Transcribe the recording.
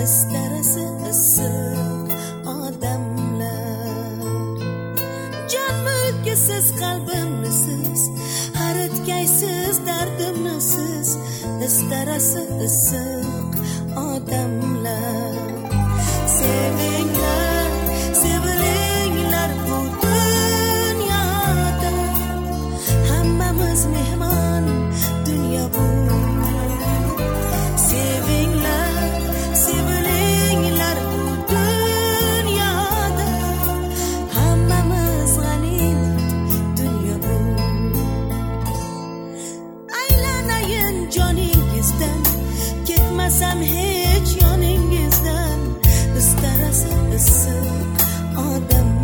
istarasi issiq odamlar. Jon mulki siz, qalbimni siz, haritgaysiz dardimni siz, istarasi issiq odamlar. Sevinglar, sevilinglar bu dunyoda, hammamiz mehmon dunyo bu. Sevinglar, sevilinglar bu dunyoda, hammamiz g'animat dunyo bu. Aylanayin joningizdan, ketmasam hech yoningizdan, istarasi issiq odam